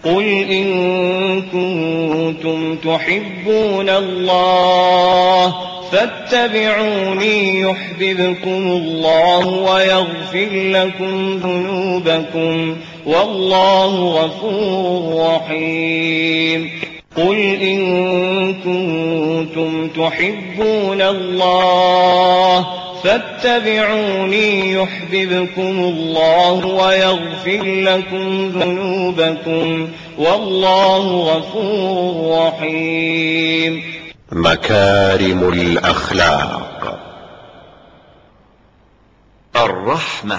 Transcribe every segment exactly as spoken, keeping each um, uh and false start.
قل إن كنتم تحبون الله فاتبعوني يحببكم الله ويغفر لكم ذنوبكم والله غفور رحيم. قل إن كنتم تحبون الله فاتبعوني يحببكم الله ويغفر لكم ذنوبكم والله غفور رحيم. مكارم الأخلاق. الرحمة.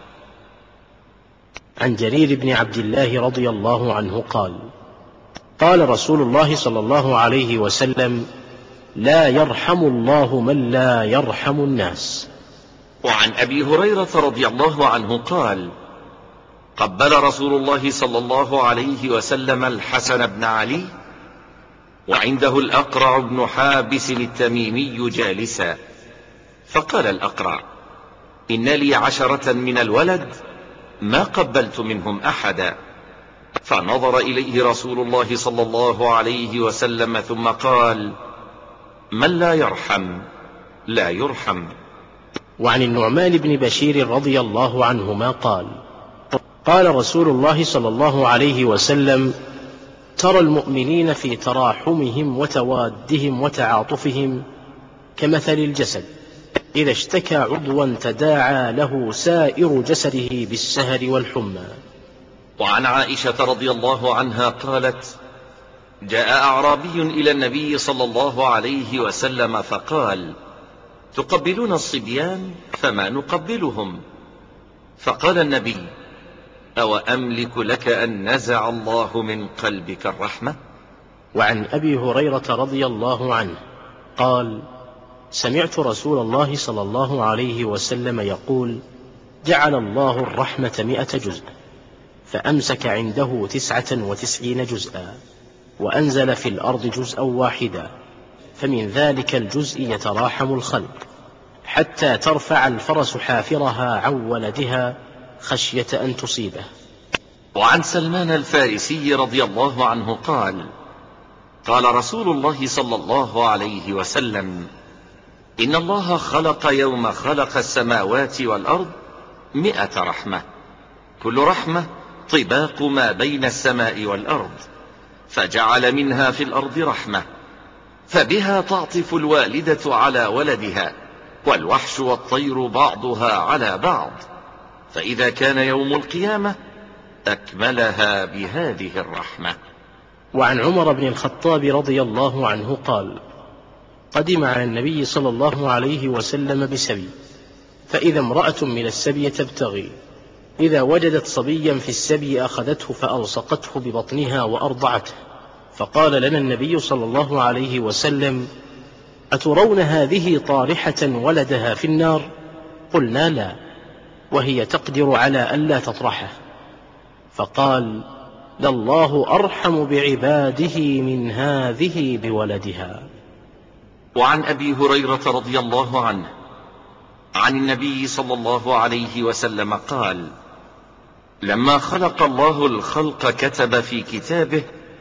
عن جرير بن عبد الله رضي الله عنه قال: قال رسول الله صلى الله عليه وسلم: لا يرحم الله من لا يرحم الناس. وعن أبي هريرة رضي الله عنه قال: قبل رسول الله صلى الله عليه وسلم الحسن بن علي وعنده الأقرع بن حابس التميمي جالسا، فقال الأقرع: إن لي عشرة من الولد ما قبلت منهم أحدا. فنظر إليه رسول الله صلى الله عليه وسلم ثم قال: من لا يرحم لا يرحم. وعن النعمان بن بشير رضي الله عنهما قال: قال رسول الله صلى الله عليه وسلم: ترى المؤمنين في تراحمهم وتوادهم وتعاطفهم كمثل الجسد إذا اشتكى عضوا تداعى له سائر جسده بالسهر والحمى. وعن عائشة رضي الله عنها قالت: جاء أعرابي إلى النبي صلى الله عليه وسلم فقال: تقبلون الصبيان فما نقبلهم؟ فقال النبي: أو أملك لك أن نزع الله من قلبك الرحمة؟ وعن أبي هريرة رضي الله عنه قال: سمعت رسول الله صلى الله عليه وسلم يقول: جعل الله الرحمة مئة جزء، فأمسك عنده تسعة وتسعين جزءا، وأنزل في الأرض جزءا واحدا، فمن ذلك الجزء يتراحم الخلق حتى ترفع الفرس حافرها عن ولدها خشية أن تصيبه. وعن سلمان الفارسي رضي الله عنه قال: قال رسول الله صلى الله عليه وسلم: إن الله خلق يوم خلق السماوات والأرض مئة رحمة، كل رحمة طباق ما بين السماء والأرض، فجعل منها في الأرض رحمة، فبها تعطف الوالدة على ولدها، والوحش والطير بعضها على بعض، فإذا كان يوم القيامة أكملها بهذه الرحمة. وعن عمر بن الخطاب رضي الله عنه قال: قدم على النبي صلى الله عليه وسلم بسبي، فإذا امرأة من السبي تبتغي، إذا وجدت صبيا في السبي أخذته فألصقته ببطنها وأرضعته، فقال لنا النبي صلى الله عليه وسلم: أترون هذه طارحة ولدها في النار؟ قلنا: لا، وهي تقدر على ألا تطرحه. فقال: لله أرحم بعباده من هذه بولدها. وعن أبي هريرة رضي الله عنه عن النبي صلى الله عليه وسلم قال: لما خلق الله الخلق كتب في كتابه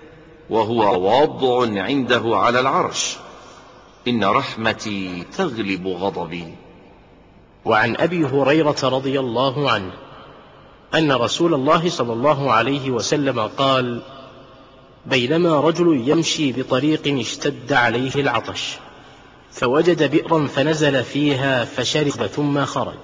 وهو واضع عنده على العرش: إن رحمتي تغلب غضبي. وعن أبي هريرة رضي الله عنه أن رسول الله صلى الله عليه وسلم قال: بينما رجل يمشي بطريق اشتد عليه العطش، فوجد بئرا فنزل فيها فشرب ثم خرج،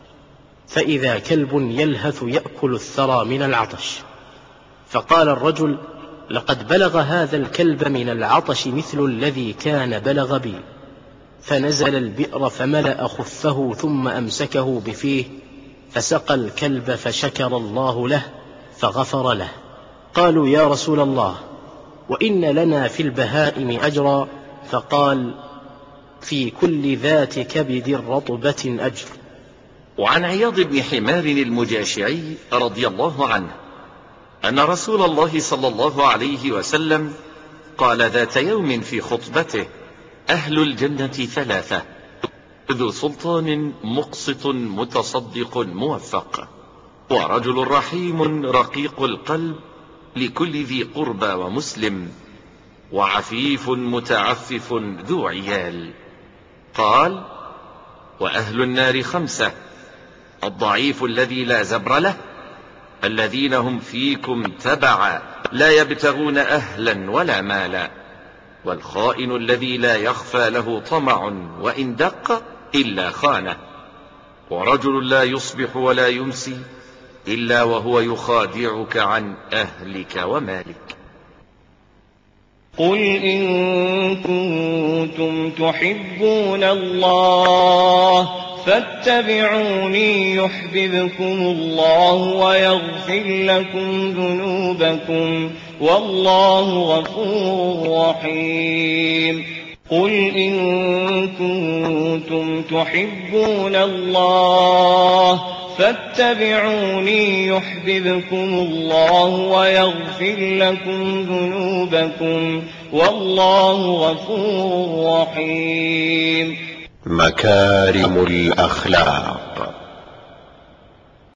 فإذا كلب يلهث يأكل الثرى من العطش، فقال الرجل: لقد بلغ هذا الكلب من العطش مثل الذي كان بلغ بي، فنزل البئر فملأ خفه ثم أمسكه بفيه فسقى الكلب فشكر الله له فغفر له. قالوا: يا رسول الله، وإن لنا في البهائم أجرا؟ فقال: في كل ذات كبد رطبة أجر. وعن عياض بن حمار المجاشعي رضي الله عنه أن رسول الله صلى الله عليه وسلم قال ذات يوم في خطبته: أهل الجنة ثلاثة: ذو سلطان مقسط متصدق موفق، ورجل رحيم رقيق القلب لكل ذي قربى ومسلم، وعفيف متعفف ذو عيال. قال: وأهل النار خمسة: الضعيف الذي لا زبر له، الذين هم فيكم تبعا لا يبتغون أهلا ولا مالا، والخائن الذي لا يخفى له طمع وإن دق إلا خانه، ورجل لا يصبح ولا يمسي إلا وهو يخادعك عن أهلك ومالك. قل إن كنتم تحبون الله فاتبعوني يحببكم الله ويغفر لكم ذنوبكم والله غفور رحيم. قل إن كنتم تحبون الله فاتبعوني يحببكم الله ويغفر لكم ذنوبكم والله غفور رحيم. مكارم الأخلاق.